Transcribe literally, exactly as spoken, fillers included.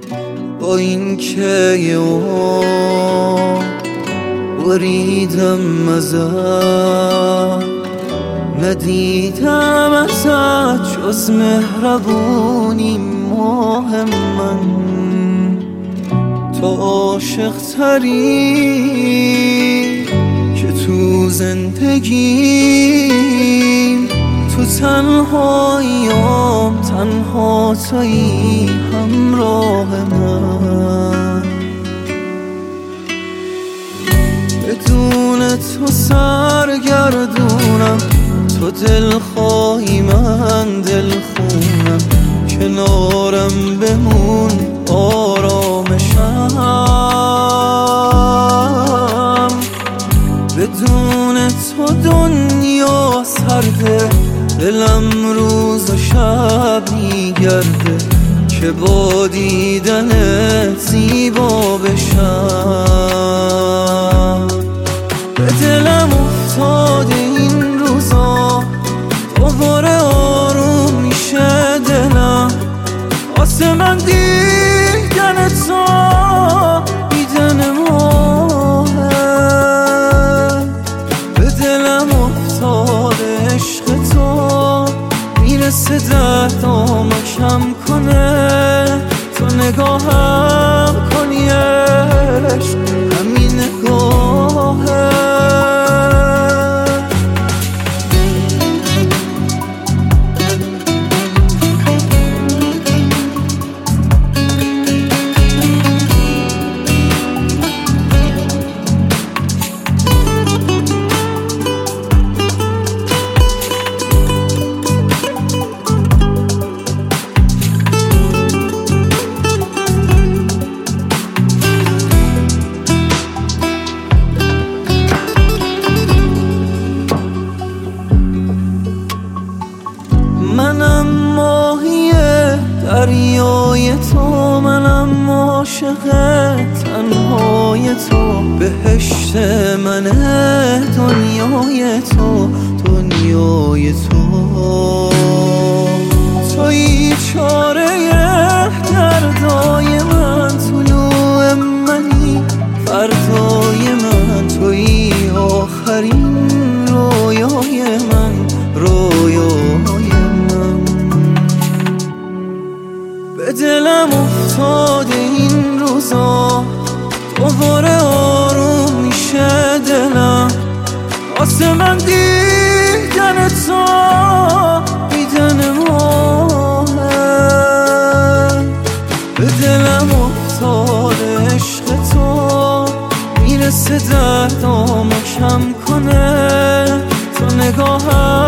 با این که یه عمر بریدم ازت، ندیدم ازت جز مهربونی ماه من. تو عاشق تری که تو زندگیم، تو تنهاییام تنها تویی همراه من. بدون تو سرگردونم، تو دل خواهی من دل خونم، کنارم بمون آرامشم. بدون تو دنیا سرده، دلم روز و شب میگرده که با دیدنت زیبا بشم. به دلم افتاده این روزا، دوباره آروم میشه دلم واسه من دیدن تو، دیدن ماهه. به دلم افتاده عشق تو، میرسه دردامو کم کنه. تو نگاهم کنی عشق، همین نگاهه. منم ماهی دریای تو، منم عاشق تنهای تو. بهشت منه دنیای تو، دنیای تو. تویی چاره دردای من، طلوع منی فردای من. تویی آخرین رویای من، رویای من. به دلم افتاده این روزا، دوباره آروم میشه دلم واسه من دیدن تو، دیدن ماهه. به دلم افتاده عشق تو، میرسه دردامو کم کنه. تو نگاهم